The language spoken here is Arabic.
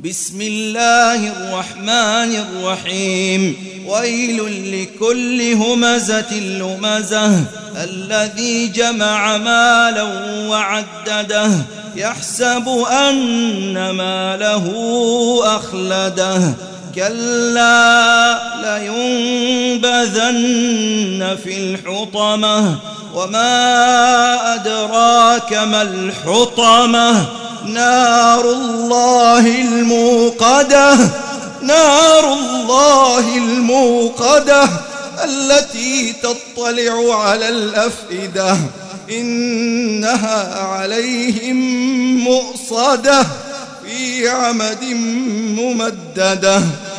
بسم الله الرحمن الرحيم. ويل لكل همزة لمزة الذي جمع مالا وعدده يحسب أن ماله أخلده كلا لينبذن في الحطمة وما أدراك ما الحطمة نار الله الموقدة التي تطلع على الأفئدة إنها عليهم مؤصدة في عمد ممددة.